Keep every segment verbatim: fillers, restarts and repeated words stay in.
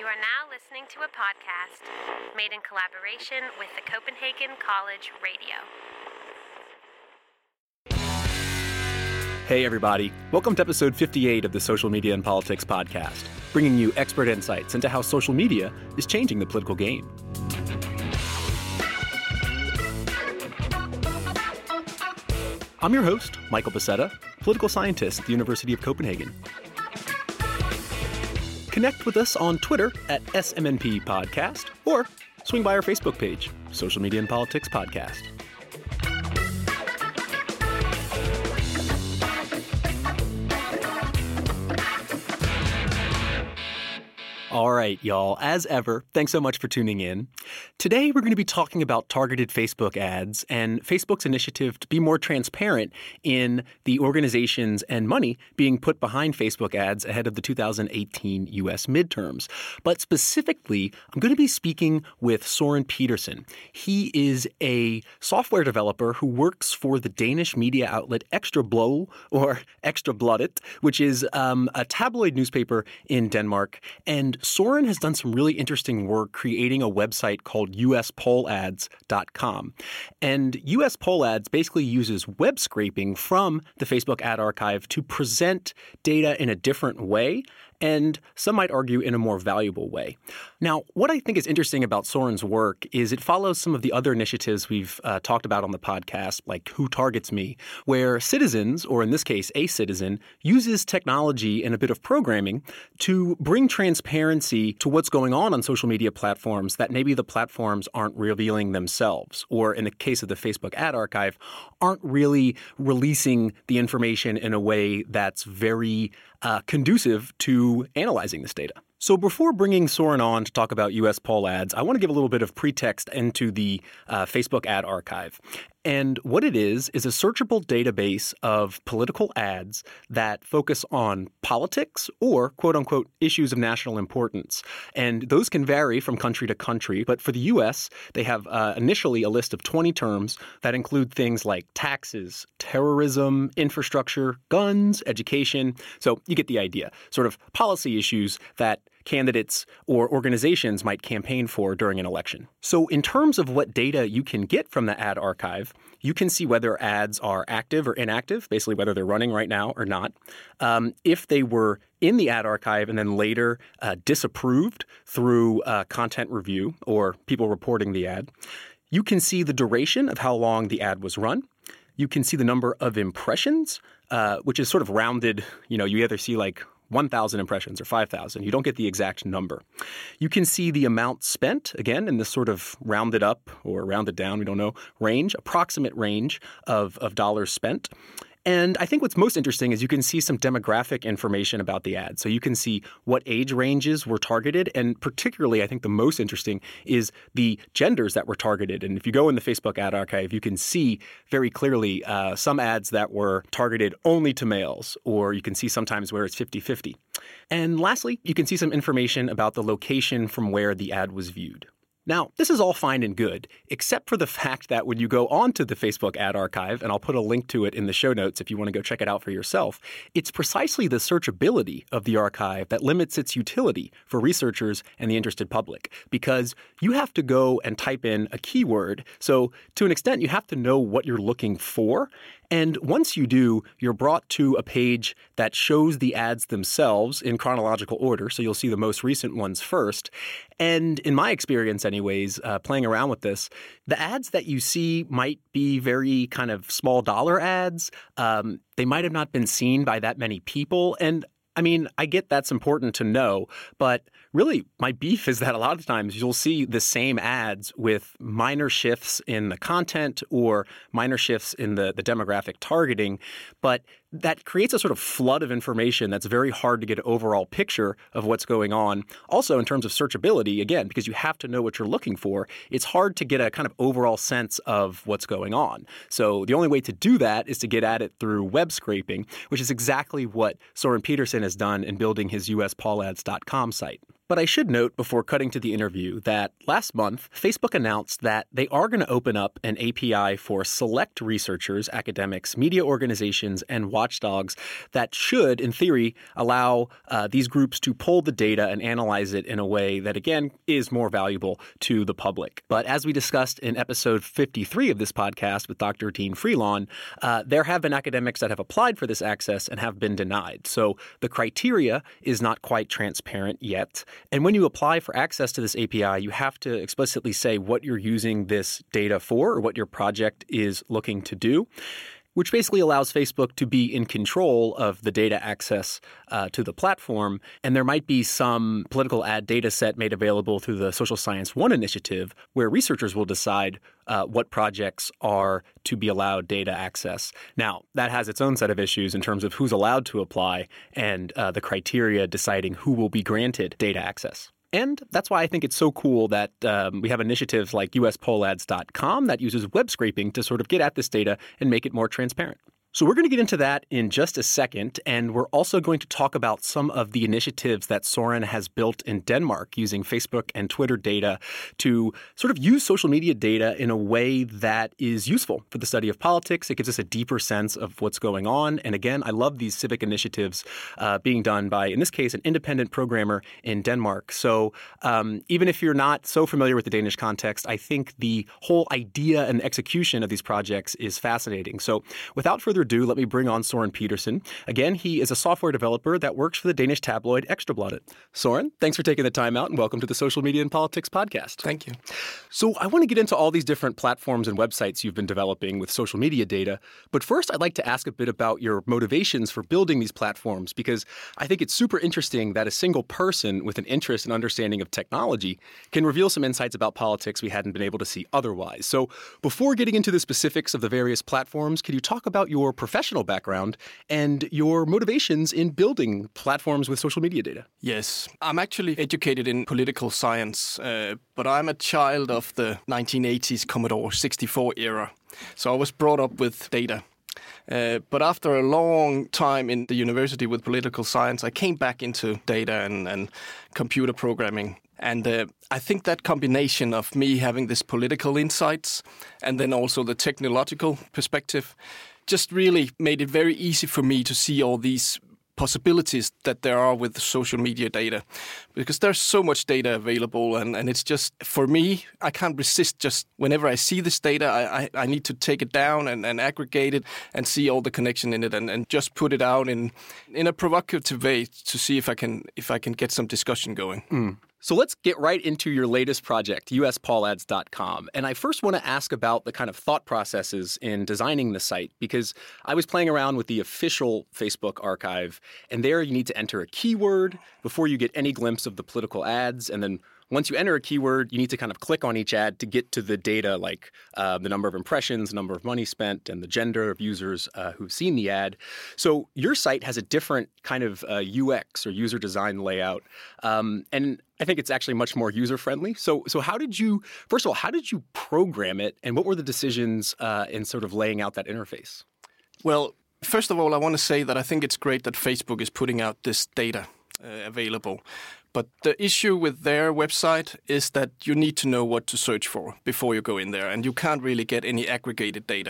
are now listening to a podcast made in collaboration with the Copenhagen College Radio. Hey everybody, welcome to episode fifty-eight of the Social Media and Politics podcast, bringing you expert insights into how social media is changing the political game. I'm your host, Michael Becerra, political scientist at the University of Copenhagen. Connect with us on Twitter at S M N P Podcast, or swing by our Facebook page, Social Media and Politics Podcast. All right, y'all. As ever, thanks so much for tuning in. Today, we're going to be talking about targeted Facebook ads and Facebook's initiative to be more transparent in the organizations and money being put behind Facebook ads ahead of the two thousand eighteen U S midterms. But specifically, I'm going to be speaking with Soren Petersen. He is a software developer who works for the Danish media outlet Ekstrabladet, or Ekstrabladet, which is um, a tabloid newspaper in Denmark. And Soren has done some really interesting work creating a website called U S poll ads dot com. And U S poll ads basically uses web scraping from the Facebook ad archive to present data in a different way, and some might argue in a more valuable way. Now, what I think is interesting about Soren's work is it follows some of the other initiatives we've uh, talked about on the podcast, like Who Targets Me, where citizens, or in this case, a citizen, uses technology and a bit of programming to bring transparency to what's going on on social media platforms that maybe the platforms aren't revealing themselves, or in the case of the Facebook ad archive, aren't really releasing the information in a way that's very uh, conducive to analyzing this data. So before bringing Soren on to talk about U S poll ads, I want to give a little bit of pretext into the uh, Facebook ad archive. And what it is, is a searchable database of political ads that focus on politics or, quote unquote, issues of national importance. And those can vary from country to country. But for the U S, they have uh, initially a list of twenty terms that include things like taxes, terrorism, infrastructure, guns, education. So you get the idea, sort of policy issues that candidates or organizations might campaign for during an election. So in terms of what data you can get from the ad archive, you can see whether ads are active or inactive, basically whether they're running right now or not. Um, if they were in the ad archive and then later uh, disapproved through uh, content review or people reporting the ad. You can see the duration of how long the ad was run. You can see the number of impressions, uh, which is sort of rounded. You know, you either see like one thousand impressions or five thousand. You don't get the exact number. You can see the amount spent, again, in this sort of rounded up or rounded down, we don't know, range, approximate range of, of dollars spent. And I think what's most interesting is you can see some demographic information about the ad. So you can see what age ranges were targeted. And particularly, I think the most interesting is the genders that were targeted. And if you go in the Facebook ad archive, you can see very clearly uh, some ads that were targeted only to males, or you can see sometimes where it's fifty-fifty. And lastly, you can see some information about the location from where the ad was viewed. Now, this is all fine and good, except for the fact that when you go onto the Facebook ad archive, and I'll put a link to it in the show notes if you want to go check it out for yourself, it's precisely the searchability of the archive that limits its utility for researchers and the interested public, because you have to go and type in a keyword. So to an extent, you have to know what you're looking for. And once you do, you're brought to a page that shows the ads themselves in chronological order. So you'll see the most recent ones first. And in my experience, anyways, uh, playing around with this, the ads that you see might be very kind of small dollar ads. Um, they might have not been seen by that many people. And I mean, I get that's important to know, but really my beef is that a lot of times you'll see the same ads with minor shifts in the content or minor shifts in the, the demographic targeting, but that creates a sort of flood of information that's very hard to get an overall picture of what's going on. Also, in terms of searchability, again, because you have to know what you're looking for, it's hard to get a kind of overall sense of what's going on. So the only way to do that is to get at it through web scraping, which is exactly what Soren Petersen has done in building his U S poll ads dot com site. But I should note before cutting to the interview that last month, Facebook announced that they are going to open up an A P I for select researchers, academics, media organizations, and watchdogs that should, in theory, allow uh, these groups to pull the data and analyze it in a way that, again, is more valuable to the public. But as we discussed in episode fifty-three of this podcast with Doctor Dean Freelon, uh, there have been academics that have applied for this access and have been denied. So the criteria is not quite transparent yet. And when you apply for access to this A P I, you have to explicitly say what you're using this data for or what your project is looking to do, which basically allows Facebook to be in control of the data access uh, to the platform. And there might be some political ad data set made available through the Social Science One initiative where researchers will decide uh, what projects are to be allowed data access. Now, that has its own set of issues in terms of who's allowed to apply and uh, the criteria deciding who will be granted data access. And that's why I think it's so cool that um, we have initiatives like U S poll ads dot com that uses web scraping to sort of get at this data and make it more transparent. So we're going to get into that in just a second, and we're also going to talk about some of the initiatives that Soren has built in Denmark using Facebook and Twitter data to sort of use social media data in a way that is useful for the study of politics. It gives us a deeper sense of what's going on. And again, I love these civic initiatives uh, being done by, in this case, an independent programmer in Denmark. So um, even if you're not so familiar with the Danish context, I think the whole idea and execution of these projects is fascinating. So without further ado, let me bring on Soren Petersen. Again, he is a software developer that works for the Danish tabloid Ekstrabladet. Soren, thanks for taking the time out and welcome to the Social Media and Politics podcast. Thank you. So I want to get into all these different platforms and websites you've been developing with social media data. But first, I'd like to ask a bit about your motivations for building these platforms, because I think it's super interesting that a single person with an interest and understanding of technology can reveal some insights about politics we hadn't been able to see otherwise. So before getting into the specifics of the various platforms, could you talk about your professional background and your motivations in building platforms with social media data? Yes, I'm actually educated in political science, uh, but I'm a child of the nineteen eighties Commodore sixty-four era. So I was brought up with data. Uh, but after a long time in the university with political science, I came back into data and, and computer programming. And uh, I think that combination of me having this political insights and then also the technological perspective just really made it very easy for me to see all these possibilities that there are with social media data, because there's so much data available, and, and it's just, for me, I can't resist just whenever I see this data, I, I, I need to take it down and, and aggregate it and see all the connection in it and, and just put it out in in a provocative way to see if I can if I can get some discussion going. Mm. So let's get right into your latest project, U S poll ads dot com. And I first want to ask about the kind of thought processes in designing the site, because I was playing around with the official Facebook archive, and there you need to enter a keyword before you get any glimpse of the political ads. And then once you enter a keyword, you need to kind of click on each ad to get to the data, like uh, the number of impressions, the number of money spent, and the gender of users uh, who've seen the ad. So your site has a different kind of uh, U X or user design layout. Um, and I think it's actually much more user-friendly. So so how did you, first of all, how did you program it, and what were the decisions uh, in sort of laying out that interface? Well, first of all, I want to say that I think it's great that Facebook is putting out this data uh, available. But the issue with their website is that you need to know what to search for before you go in there, and you can't really get any aggregated data.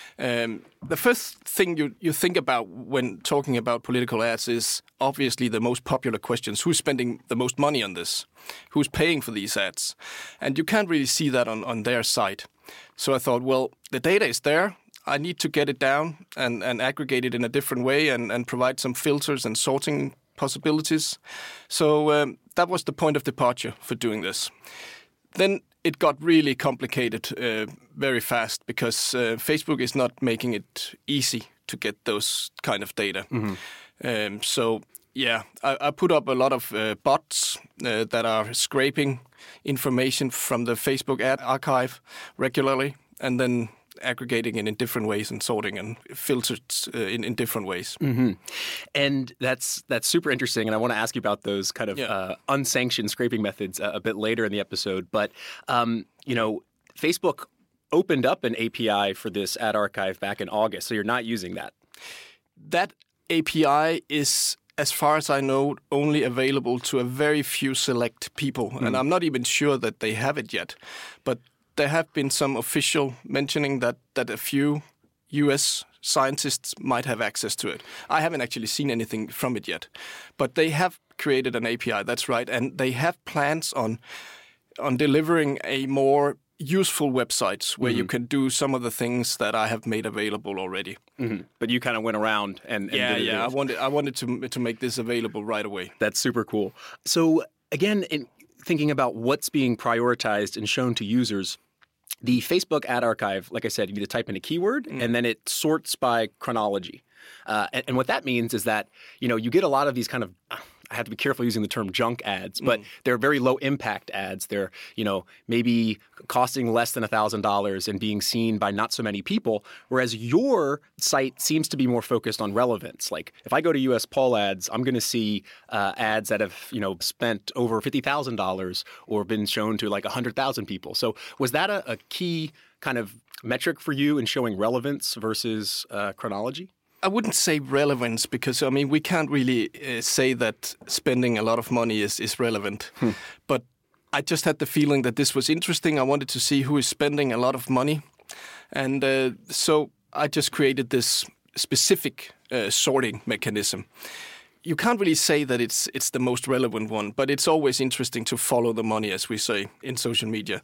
Um, the first thing you, you think about when talking about political ads is obviously the most popular questions. Who's spending the most money on this? Who's paying for these ads? And you can't really see that on, on their site. So I thought, well, the data is there. I need to get it down and, and aggregate it in a different way and, and provide some filters and sorting possibilities. So um, that was the point of departure for doing this. Then it got really complicated uh, very fast, because uh, Facebook is not making it easy to get those kind of data. Mm-hmm. Um, so yeah, I, I put up a lot of uh, bots uh, that are scraping information from the Facebook ad archive regularly, and then aggregating it in different ways and sorting and filtered uh, in, in different ways. Mm-hmm. And that's that's super interesting. And I want to ask you about those kind of yeah. uh, unsanctioned scraping methods a, a bit later in the episode. But, um, you know, Facebook opened up an A P I for this ad archive back in August. So you're not using that. That A P I is as far as I know, only available to a very few select people. Mm. And I'm not even sure that they have it yet. But there have been some official mentioning that, that a few U S scientists might have access to it. I haven't actually seen anything from it yet. But they have created an A P I, that's right. And they have plans on on delivering a more useful websites where mm-hmm. you can do some of the things that I have made available already. Mm-hmm. But you kind of went around and, and yeah, did it. yeah. I wanted I wanted to to make this available right away. That's super cool. So again, in thinking about what's being prioritized and shown to users, the Facebook ad archive, like I said, you need to type in a keyword mm. and then it sorts by chronology. Uh, and, and what that means is that, you know, you get a lot of these kind of, I have to be careful using the term junk ads, but mm. they're very low impact ads. They're, you know, maybe costing less than one thousand dollars and being seen by not so many people, whereas your site seems to be more focused on relevance. Like if I go to U S poll ads, I'm going to see uh, ads that have, you know, spent over fifty thousand dollars or been shown to like one hundred thousand people. So was that a, a key kind of metric for you in showing relevance versus uh, chronology? I wouldn't say relevance because, I mean, we can't really uh, say that spending a lot of money is, is relevant. Hmm. But I just had the feeling that this was interesting. I wanted to see who is spending a lot of money. And uh, so I just created this specific uh, sorting mechanism. You can't really say that it's it's the most relevant one, but it's always interesting to follow the money, as we say, in social media.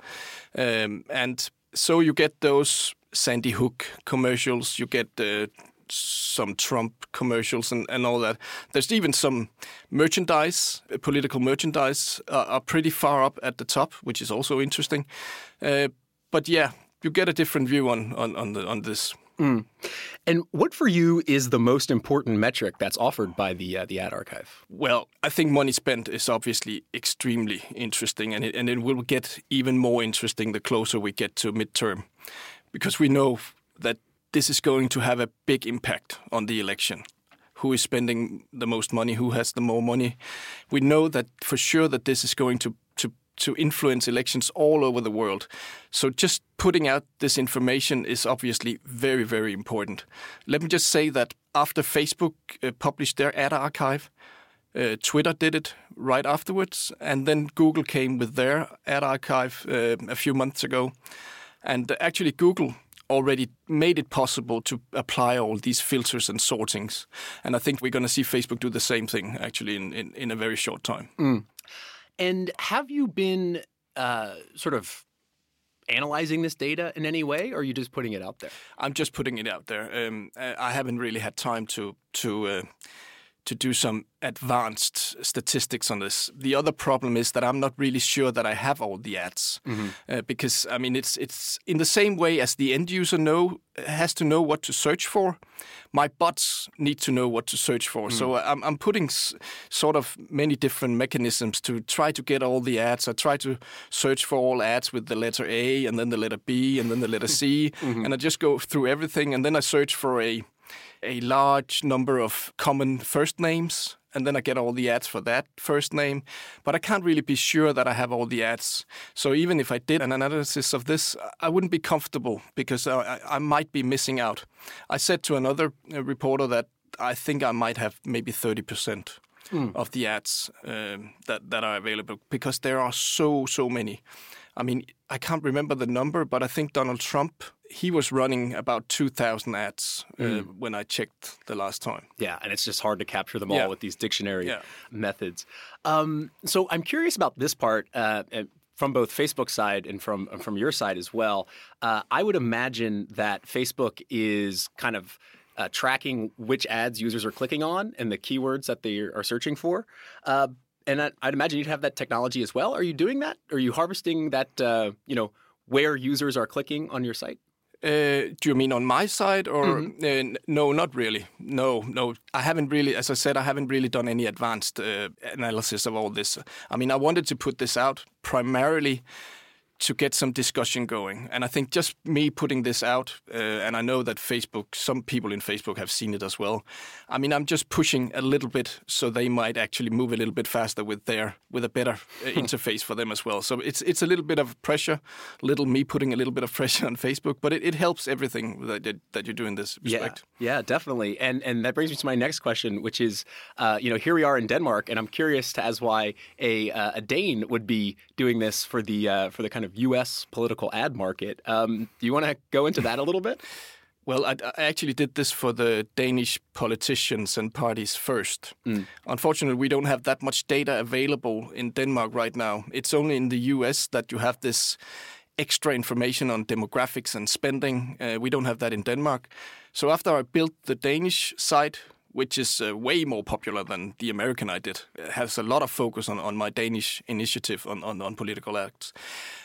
Um, and so you get those Sandy Hook commercials, you get the uh, some Trump commercials and, and all that. There's even some merchandise, political merchandise, uh, are pretty far up at the top, which is also interesting. Uh, but yeah, you get a different view on on on, the, on this. Mm. And what for you is the most important metric that's offered by the uh, the ad archive? Well, I think money spent is obviously extremely interesting, and it, and it will get even more interesting the closer we get to midterm, because we know that this is going to have a big impact on the election. Who is spending the most money? Who has the more money? We know that for sure that this is going to, to, to influence elections all over the world. So just putting out this information is obviously very, very important. Let me just say that after Facebook uh, published their ad archive, uh, Twitter did it right afterwards, and then Google came with their ad archive uh, a few months ago. And actually Google already made it possible to apply all these filters and sortings. And I think we're going to see Facebook do the same thing, actually, in, in, in a very short time. Mm. And have you been uh, sort of analyzing this data in any way, or are you just putting it out there? I'm just putting it out there. Um, I haven't really had time to to uh, to do some advanced statistics on this. The other problem is that I'm not really sure that I have all the ads, mm-hmm. uh, because I mean it's it's in the same way as the end user know has to know what to search for. My bots need to know what to search for. Mm. So I'm I'm putting s- sort of many different mechanisms to try to get all the ads. I try to search for all ads with the letter A and then the letter B and then the letter C, mm-hmm. and I just go through everything, and then I search for a a large number of common first names, and then I get all the ads for that first name. But I can't really be sure that I have all the ads. So even if I did an analysis of this, I wouldn't be comfortable because I, I might be missing out. I said to another reporter that I think I might have maybe thirty percent mm. of the ads um, that, that are available, because there are so, so many. I mean, I can't remember the number, but I think Donald Trump, he was running about two thousand ads uh, mm. when I checked the last time. Yeah, and it's just hard to capture them all yeah. with these dictionary yeah. methods. Um, so I'm curious about this part uh, from both Facebook's side and from, from your side as well. Uh, I would imagine that Facebook is kind of uh, tracking which ads users are clicking on and the keywords that they are searching for. Uh, And I'd imagine you'd have that technology as well. Are you doing that? Are you harvesting that, uh, you know, where users are clicking on your site? Uh, do you mean on my side or mm-hmm. uh, no, not really. No, no. I haven't really, as I said, I haven't really done any advanced uh, analysis of all this. I mean, I wanted to put this out primarily to get some discussion going. And I think just me putting this out, uh, and I know that Facebook, some people in Facebook have seen it as well. I mean, I'm just pushing a little bit so they might actually move a little bit faster with their with a better uh, interface for them as well. So it's it's a little bit of pressure, little me putting a little bit of pressure on Facebook, but it, it helps everything that that you do in this respect. Yeah, yeah, definitely. And and that brings me to my next question, which is, uh, you know, here we are in Denmark, and I'm curious to as why a uh, a Dane would be doing this for the uh, for the kind of U S political ad market. Um, do you want to go into that a little bit? Well, I, I actually did this for the Danish politicians and parties first. Mm. Unfortunately, we don't have that much data available in Denmark right now. It's only in the U S that you have this extra information on demographics and spending. Uh, we don't have that in Denmark. So after I built the Danish site, which is uh, way more popular than the American I did, it has a lot of focus on, on my Danish initiative on, on, on political ads.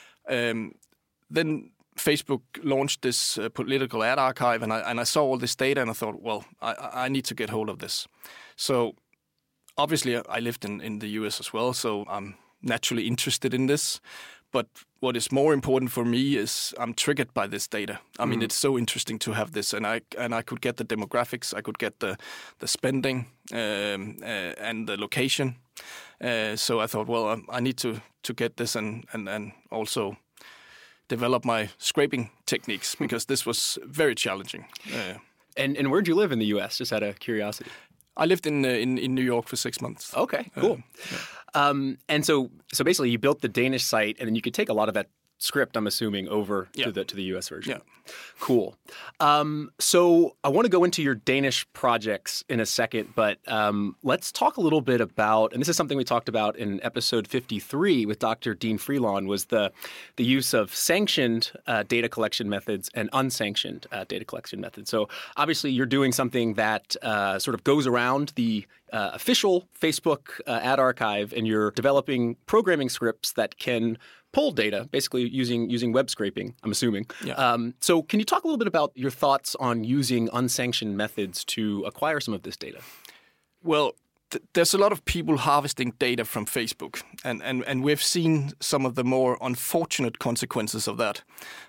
Um, then Facebook launched this uh, political ad archive, and I and I saw all this data, and I thought, well, I, I need to get hold of this. So obviously, I lived in, in the U S as well, so I'm naturally interested in this. But what is more important for me is I'm triggered by this data. I mean, mm. it's so interesting to have this, and I and I could get the demographics, I could get the the spending um, uh, and the location. Uh, so I thought, well, I, I need to to get this and and and also develop my scraping techniques, because this was very challenging. Uh, and and where'd you live in the U S? Just out of curiosity. I lived in uh, in in New York for six months. Okay, cool. Uh, yeah. um, and so so basically, you built the Danish site, and then you could take a lot of that script, I'm assuming, over yeah. to the to the U S version. Yeah. Cool. Um, so I want to go into your Danish projects in a second, but um, let's talk a little bit about, and this is something we talked about in episode fifty-three with Doctor Dean Freelon, was the the use of sanctioned uh, data collection methods and unsanctioned uh, data collection methods. So obviously, you're doing something that uh, sort of goes around the uh, official Facebook uh, ad archive, and you're developing programming scripts that can pull data, basically using using web scraping, I'm assuming. Yeah. Um, so can you talk a little bit about your thoughts on using unsanctioned methods to acquire some of this data? Well, th- there's a lot of people harvesting data from Facebook, and, and, and we've seen some of the more unfortunate consequences of that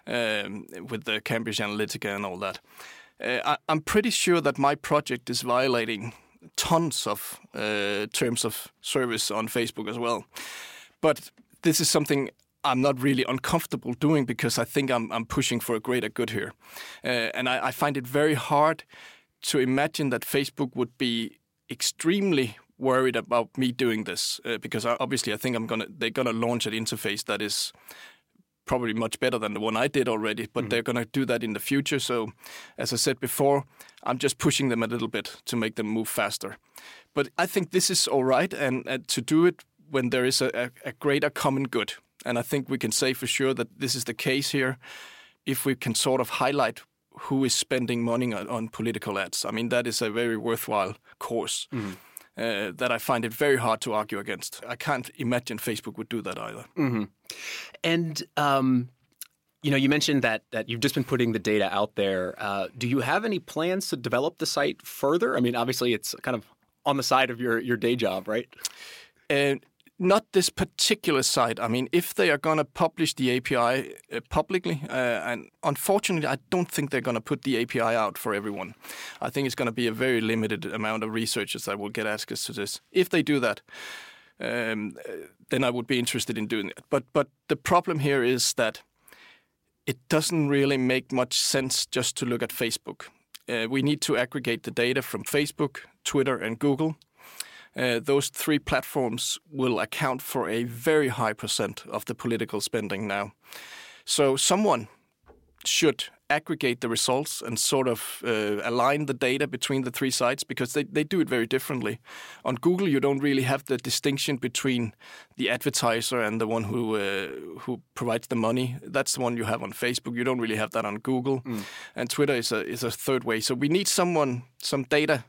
um, with the Cambridge Analytica and all that. Uh, I, I'm pretty sure that my project is violating tons of uh, terms of service on Facebook as well. But this is something I'm not really uncomfortable doing, because I think I'm, I'm pushing for a greater good here. Uh, and I, I find it very hard to imagine that Facebook would be extremely worried about me doing this, uh, because I, obviously I think I'm gonna they're gonna launch an interface that is probably much better than the one I did already, but mm-hmm. they're gonna do that in the future. So, as I said before, I'm just pushing them a little bit to make them move faster. But I think this is all right, and, and to do it when there is a, a, a greater common good. And I think we can say for sure that this is the case here, if we can sort of highlight who is spending money on, on political ads. I mean, that is a very worthwhile course mm-hmm. uh, that I find it very hard to argue against. I can't imagine Facebook would do that either. Mm-hmm. And, um, you know, you mentioned that that you've just been putting the data out there. Uh, do you have any plans to develop the site further? I mean, obviously, it's kind of on the side of your, your day job, right? And not this particular site. I mean, if they are going to publish the A P I uh, publicly, uh, and unfortunately, I don't think they're going to put the A P I out for everyone. I think it's going to be a very limited amount of researchers that will get access to this. If they do that, um, then I would be interested in doing it. But but the problem here is that it doesn't really make much sense just to look at Facebook. Uh, we need to aggregate the data from Facebook, Twitter, and Google. Uh, those three platforms will account for a very high percent of the political spending now. So someone should aggregate the results and sort of uh, align the data between the three sites, because they, they do it very differently. On Google, you don't really have the distinction between the advertiser and the one who uh, who provides the money. That's the one you have on Facebook. You don't really have that on Google. Mm. And Twitter is a is a third way. So we need someone, some data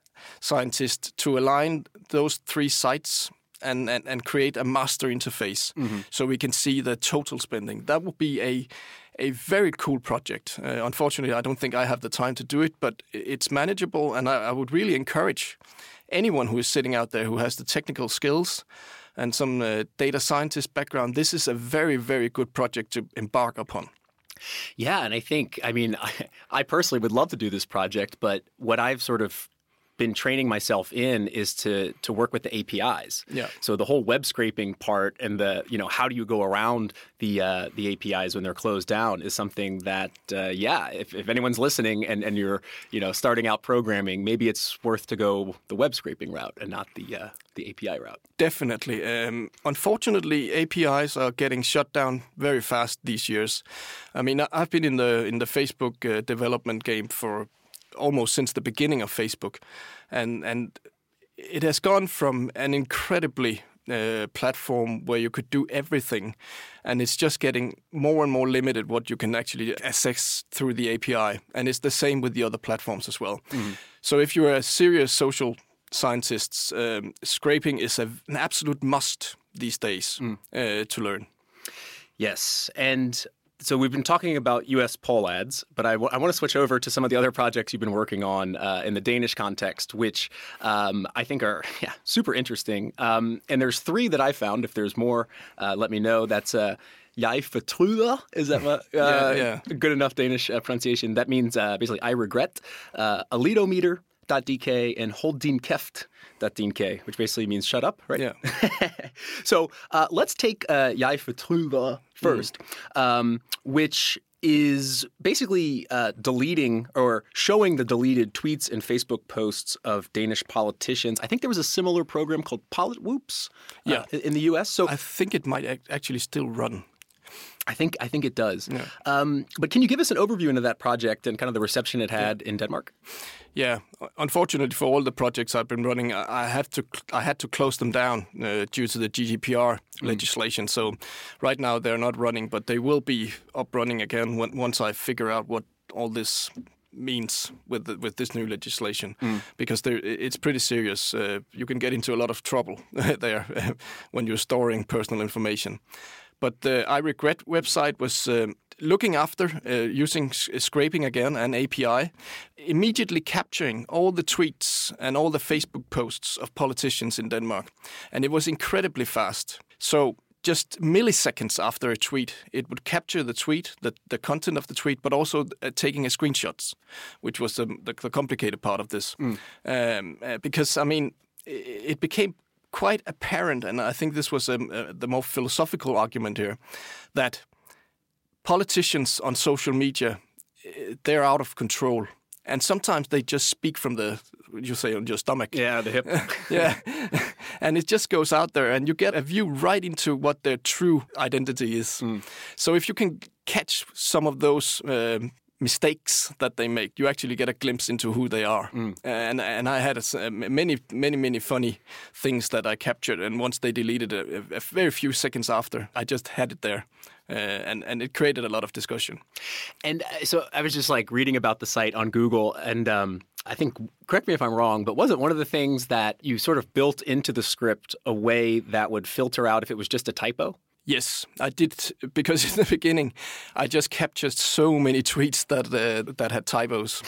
scientist, to align those three sites and, and, and create a master interface mm-hmm. so we can see the total spending. That would be a a very cool project. Uh, unfortunately, I don't think I have the time to do it, but it's manageable, and I, I would really encourage anyone who is sitting out there who has the technical skills and some uh, data scientist background, this is a very, very good project to embark upon. Yeah, and I think, I mean, I, I personally would love to do this project, but what I've sort of been training myself in is to to work with the A P Is. Yeah. So the whole web scraping part and the, you know, how do you go around the uh, the A P Is when they're closed down is something that, uh, yeah, if, if anyone's listening and, and you're, you know, starting out programming, maybe it's worth to go the web scraping route and not the uh, the A P I route. Definitely. Um, unfortunately, A P Is are getting shut down very fast these years. I mean, I've been in the in the Facebook uh, development game for almost since the beginning of Facebook, and and it has gone from an incredibly uh, platform where you could do everything, and it's just getting more and more limited what you can actually access through the A P I, and it's the same with the other platforms as well. Mm-hmm. So if you're a serious social scientist, um, scraping is a, an absolute must these days mm. uh, to learn. Yes, and so we've been talking about U S poll ads, but I, w- I want to switch over to some of the other projects you've been working on uh, in the Danish context, which um, I think are yeah, super interesting. Um, and there's three that I found. If there's more, uh, let me know. That's uh, Jeg fortryder. Is that uh, yeah, yeah. good enough Danish uh, pronunciation? That means uh, basically I regret. Uh, Alidometer dot d k and hold din kæft dot d k, which basically means shut up, right? Yeah. So uh, let's take uh, Jeg fortryder first, mm. um, which is basically uh, deleting or showing the deleted tweets and Facebook posts of Danish politicians. I think there was a similar program called PolitWhoops uh, yeah. in the U S. So I think it might ac- actually still run. I think I think it does. Yeah. Um, but can you give us an overview into that project and kind of the reception it had yeah. in Denmark? Yeah, unfortunately for all the projects I've been running, I have to I had to close them down uh, due to the G D P R mm. legislation. So right now they're not running, but they will be up running again when, once I figure out what all this means with the, with this new legislation, mm. because it's pretty serious. Uh, you can get into a lot of trouble there when you're storing personal information. But the I Regret website was uh, looking after uh, using s- scraping again and A P I, immediately capturing all the tweets and all the Facebook posts of politicians in Denmark. And it was incredibly fast. So just milliseconds after a tweet, it would capture the tweet, the, the content of the tweet, but also uh, taking a screenshots, which was the, the, the complicated part of this. Mm. Um, uh, because, I mean, it, it became quite apparent, and I think this was um, uh, the more philosophical argument here, that politicians on social media, they're out of control. And sometimes they just speak from the, you say, on your stomach. Yeah, the hip. yeah. And it just goes out there, and you get a view right into what their true identity is. Mm. So if you can catch some of those um, mistakes that they make, you actually get a glimpse into who they are. Mm. And and I had a, many, many, many funny things that I captured. And once they deleted it, a, a very few seconds after, I just had it there. Uh, and, and it created a lot of discussion. And so I was just like reading about the site on Google, and um, I think, correct me if I'm wrong, but wasn't one of the things that you sort of built into the script a way that would filter out if it was just a typo? Yes, I did, because in the beginning, I just captured so many tweets that uh, that had typos.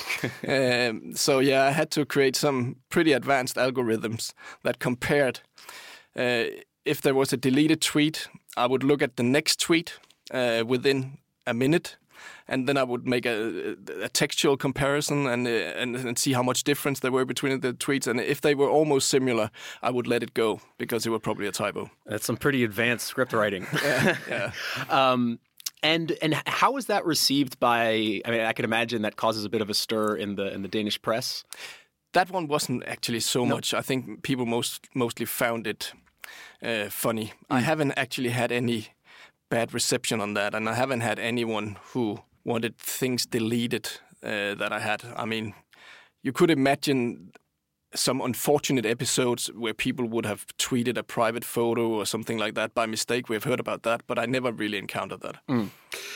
um, so yeah, I had to create some pretty advanced algorithms that compared. Uh, if there was a deleted tweet, I would look at the next tweet uh, within a minute, and then I would make a, a textual comparison and, uh, and and see how much difference there were between the tweets. And if they were almost similar, I would let it go because it was probably a typo. That's some pretty advanced script writing. yeah. yeah. Um, and and how was that received by? I mean, I can imagine that causes a bit of a stir in the in the Danish press. That one wasn't actually so no. much. I think people most mostly found it uh, funny. Mm. I haven't actually had any bad reception on that, and I haven't had anyone who wanted things deleted uh, that I had. I mean, you could imagine some unfortunate episodes where people would have tweeted a private photo or something like that by mistake. We've heard about that, but I never really encountered that. Mm.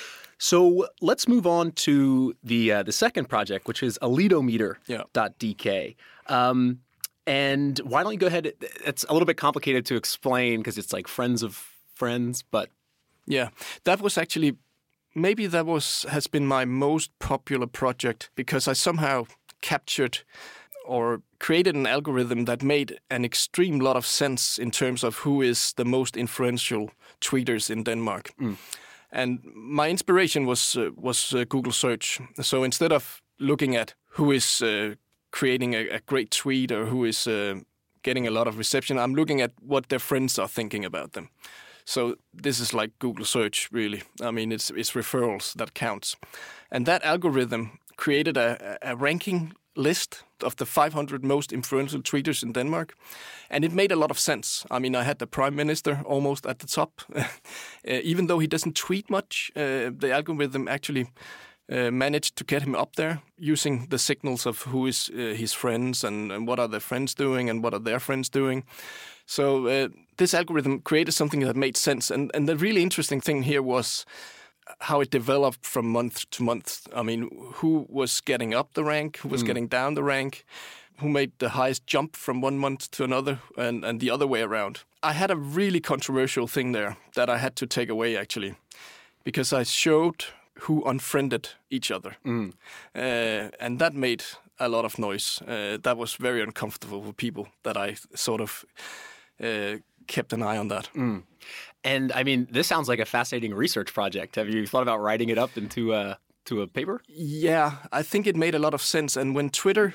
So let's move on to the uh, the second project, which is alidometer dot d k. Yeah. Um, and why don't you go ahead? It's a little bit complicated to explain because it's like friends of friends, but yeah, that was actually maybe that was has been my most popular project because I somehow captured or created an algorithm that made an extreme lot of sense in terms of who is the most influential tweeters in Denmark. Mm. And my inspiration was uh, was uh, Google search. So instead of looking at who is uh, creating a, a great tweet or who is uh, getting a lot of reception, I'm looking at what their friends are thinking about them. So this is like Google search, really. I mean, it's it's referrals that counts. And that algorithm created a, a ranking list of the five hundred most influential tweeters in Denmark. And it made a lot of sense. I mean, I had the prime minister almost at the top. uh, even though he doesn't tweet much, uh, the algorithm actually uh, managed to get him up there using the signals of who is uh, his friends and, and what are their friends doing and what are their friends doing. So uh, this algorithm created something that made sense. And, and the really interesting thing here was how it developed from month to month. I mean, who was getting up the rank, who was mm. getting down the rank, who made the highest jump from one month to another, and, and the other way around. I had a really controversial thing there that I had to take away, actually, because I showed who unfriended each other. Mm. Uh, and that made a lot of noise. Uh, that was very uncomfortable for people that I sort of uh, kept an eye on that. Mm. And I mean, this sounds like a fascinating research project. Have you thought about writing it up into a, to a paper? Yeah, I think it made a lot of sense. And when Twitter,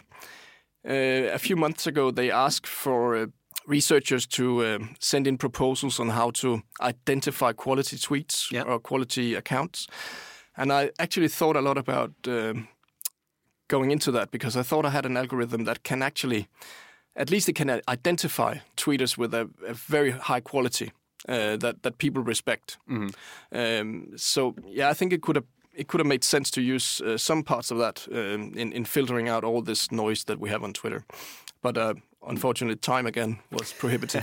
uh, a few months ago, they asked for uh, researchers to uh, send in proposals on how to identify quality tweets yeah. or quality accounts. And I actually thought a lot about uh, going into that because I thought I had an algorithm that can actually, at least it can identify tweeters with a, a very high quality. Uh, that that people respect. Mm-hmm. Um, so yeah, I think it could have it could have made sense to use uh, some parts of that um, in in filtering out all this noise that we have on Twitter. But uh, unfortunately, time again was prohibitive.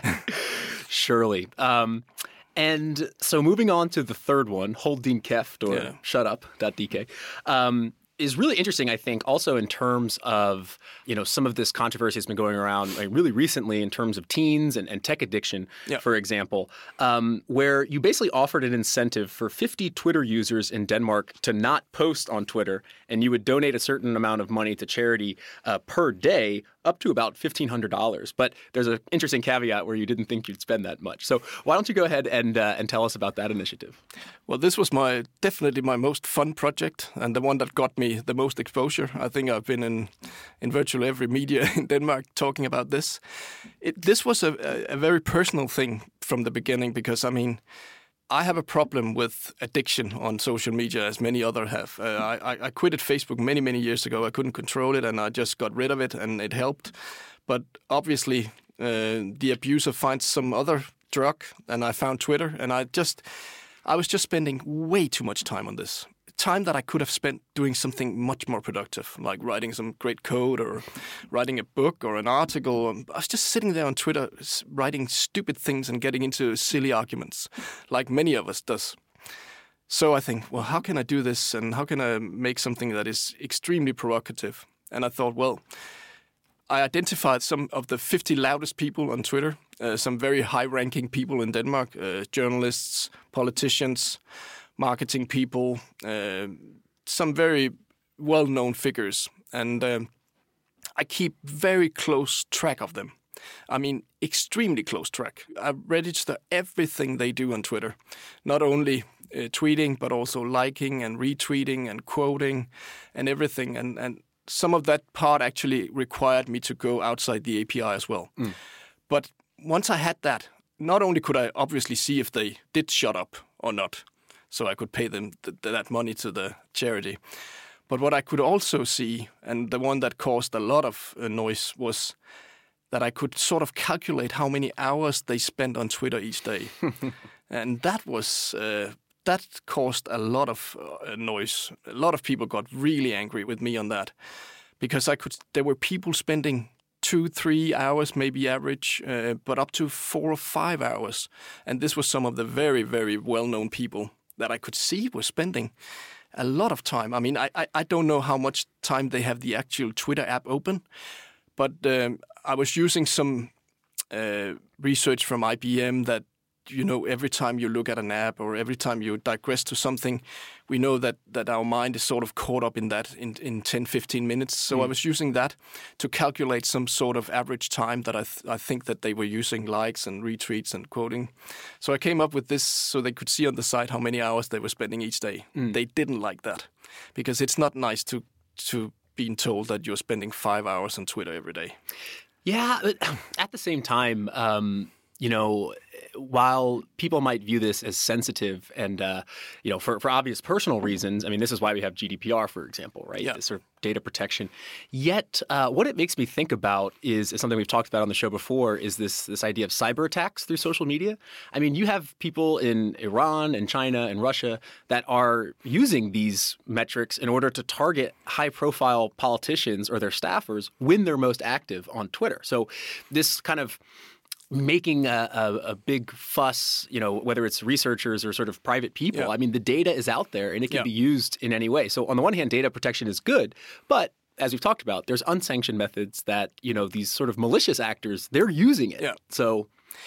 Surely. Um, and so moving on to the third one, Hold din kæft or yeah. shut up dot d k. Um, is really interesting, I think, also in terms of, you know, some of this controversy has been going around like, really recently in terms of teens and, and tech addiction, yeah. for example, um, where you basically offered an incentive for fifty Twitter users in Denmark to not post on Twitter, and you would donate a certain amount of money to charity uh, per day, up to about fifteen hundred dollars. But there's an interesting caveat where you didn't think you'd spend that much. So why don't you go ahead and uh, and tell us about that initiative? Well, this was my definitely my most fun project and the one that got me the most exposure. I think I've been in in virtually every media in Denmark talking about this. It, this was a, a very personal thing from the beginning because, I mean, I have a problem with addiction on social media, as many others have. Uh, I, I quitted Facebook many, many years ago. I couldn't control it, and I just got rid of it, and it helped. But obviously, uh, the abuser finds some other drug, and I found Twitter, and I just, I was just spending way too much time on this. Time that I could have spent doing something much more productive, like writing some great code or writing a book or an article. I was just sitting there on Twitter writing stupid things and getting into silly arguments, like many of us does. So I think, well, how can I do this and how can I make something that is extremely provocative? And I thought, well, I identified some of the fifty loudest people on Twitter, uh, some very high-ranking people in Denmark, uh, journalists, politicians, marketing people, uh, some very well-known figures. And uh, I keep very close track of them. I mean, extremely close track. I register everything they do on Twitter, not only uh, tweeting, but also liking and retweeting and quoting and everything. And, and some of that part actually required me to go outside the A P I as well. Mm. But once I had that, not only could I obviously see if they did shut up or not, so I could pay them th- that money to the charity. But what I could also see, and the one that caused a lot of uh, noise, was that I could sort of calculate how many hours they spent on Twitter each day. And that was uh, that caused a lot of uh, noise. A lot of people got really angry with me on that because I could. There were people spending two, three hours, maybe average, uh, but up to four or five hours. And this was some of the very, very well-known people that I could see were spending a lot of time. I mean, I, I, I don't know how much time they have the actual Twitter app open, but um, I was using some uh, research from I B M that you know, every time you look at an app or every time you digress to something, we know that, that our mind is sort of caught up in that in, in ten, fifteen minutes. So mm. I was using that to calculate some sort of average time that I, th- I think that they were using likes and retweets and quoting. So I came up with this so they could see on the site how many hours they were spending each day. Mm. They didn't like that because it's not nice to to being told that you're spending five hours on Twitter every day. Yeah, but at the same time, um, you know, while people might view this as sensitive and, uh, you know, for, for obvious personal reasons, I mean, this is why we have G D P R, for example, right? Yeah. This sort of data protection. Yet, uh, what it makes me think about is, is something we've talked about on the show before, is this this idea of cyber attacks through social media. I mean, you have people in Iran and China and Russia that are using these metrics in order to target high-profile politicians or their staffers when they're most active on Twitter. So this kind of making a, a, a big fuss, you know, whether it's researchers or sort of private people. Yeah. I mean, the data is out there and it can yeah. be used in any way. So on the one hand, data protection is good, but as we've talked about, there's unsanctioned methods that, you know, these sort of malicious actors, they're using it. Yeah. So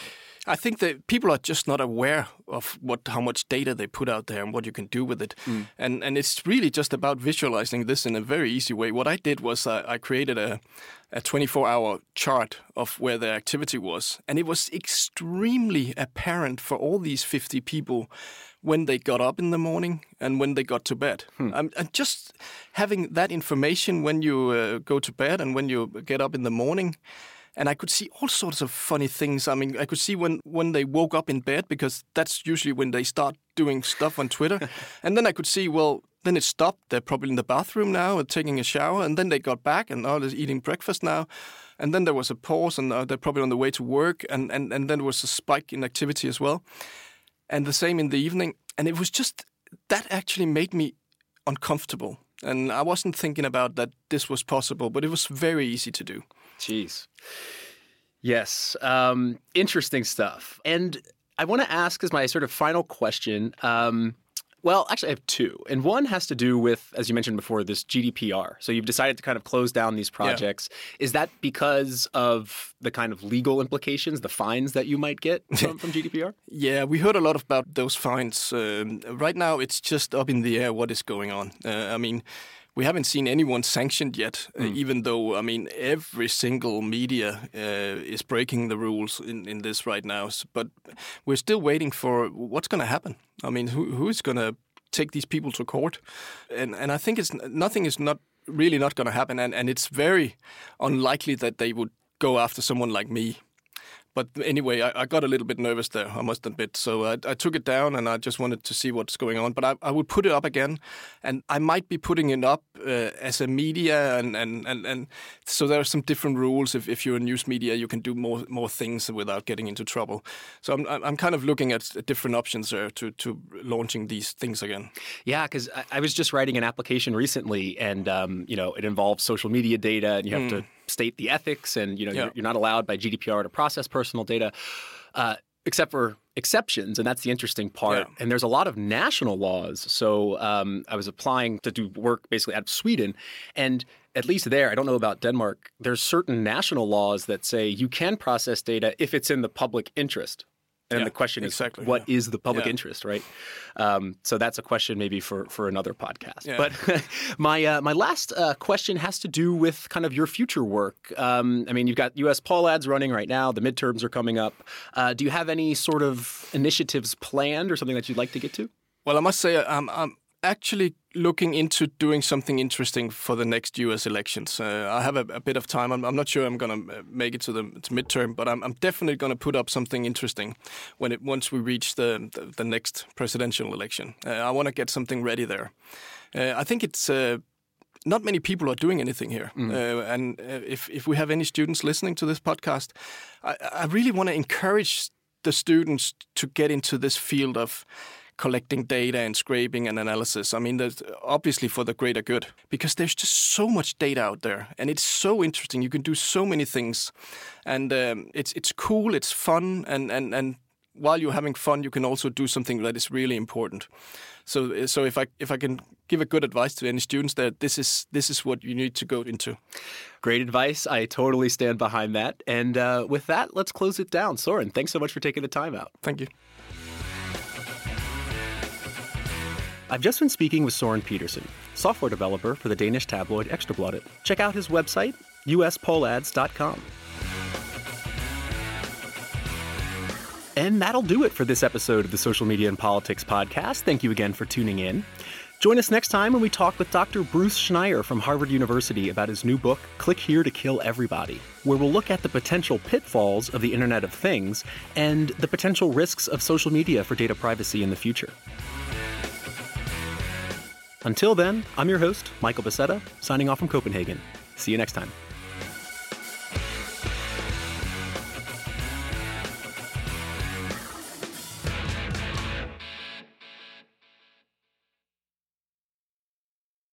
I think that people are just not aware of what how much data they put out there and what you can do with it. Mm. And and it's really just about visualizing this in a very easy way. What I did was uh, I created a a twenty-four hour chart of where their activity was. And it was extremely apparent for all these fifty people when they got up in the morning and when they got to bed. Hmm. Um, and just having that information when you uh, go to bed and when you get up in the morning. And I could see all sorts of funny things. I mean, I could see when, when they woke up in bed, because that's usually when they start doing stuff on Twitter. And then I could see, well, then it stopped. They're probably in the bathroom now or taking a shower. And then they got back and oh, they're eating breakfast now. And then there was a pause and uh, they're probably on the way to work. And, and, and then there was a spike in activity as well. And the same in the evening. And it was just, that actually made me uncomfortable. And I wasn't thinking about that this was possible, but it was very easy to do. Jeez. Yes. Um, interesting stuff. And I want to ask as my sort of final question, um, well, actually I have two. And one has to do with, as you mentioned before, this G D P R. So you've decided to kind of close down these projects. Yeah. Is that because of the kind of legal implications, the fines that you might get from, from G D P R? Yeah, we heard a lot about those fines. Um, right now, it's just up in the air what is going on. Uh, I mean, we haven't seen anyone sanctioned yet, mm. uh, even though, I mean, every single media uh, is breaking the rules in, in this right now. So, but we're still waiting for what's going to happen. I mean, who who is going to take these people to court? And and I think it's nothing is not really not going to happen. And, and it's very unlikely that they would go after someone like me. But anyway, I, I got a little bit nervous there, I must admit. So I, I took it down and I just wanted to see what's going on. But I, I would put it up again. And I might be putting it up uh, as a media. And, and, and, and so there are some different rules. If, if you're a news media, you can do more more things without getting into trouble. So I'm, I'm kind of looking at different options there to, to launching these things again. Yeah, because I, I was just writing an application recently. And, um, you know, it involves social media data. And you have mm. to state the ethics, and you know yeah. you're, you're not allowed by G D P R to process personal data, uh, except for exceptions, and that's the interesting part. Yeah. And there's a lot of national laws. So um, I was applying to do work basically out of Sweden, and at least there, I don't know about Denmark, there's certain national laws that say you can process data if it's in the public interest. And yeah, the question is, exactly, what yeah. is the public yeah. interest, right? Um, so that's a question maybe for, for another podcast. Yeah. But my uh, my last uh, question has to do with kind of your future work. Um, I mean, you've got U S poll ads running right now. The midterms are coming up. Uh, do you have any sort of initiatives planned or something that you'd like to get to? Well, I must say I'm, I'm actually looking into doing something interesting for the next U S elections. Uh, I have a, a bit of time. I'm, I'm not sure I'm going to make it to the to midterm, but I'm, I'm definitely going to put up something interesting when it once we reach the the, the next presidential election. Uh, I want to get something ready there. Uh, I think it's uh, not many people are doing anything here, mm. uh, and uh, if if we have any students listening to this podcast, I, I really want to encourage the students to get into this field of collecting data and scraping and analysis. I mean, there's obviously for the greater good, because there's just so much data out there, and it's so interesting. You can do so many things, and um, it's it's cool, it's fun, and and and while you're having fun, you can also do something that is really important. So, so if I if I can give a good advice to any students, that this is this is what you need to go into. Great advice. I totally stand behind that. And uh, with that, let's close it down. Soren, thanks so much for taking the time out. Thank you. I've just been speaking with Soren Petersen, software developer for the Danish tabloid Ekstrabladet. Check out his website, u s poll ads dot com. And that'll do it for this episode of the Social Media and Politics podcast. Thank you again for tuning in. Join us next time when we talk with Doctor Bruce Schneier from Harvard University about his new book, Click Here to Kill Everybody, where we'll look at the potential pitfalls of the Internet of Things and the potential risks of social media for data privacy in the future. Until then, I'm your host, Michael Becerra, signing off from Copenhagen. See you next time.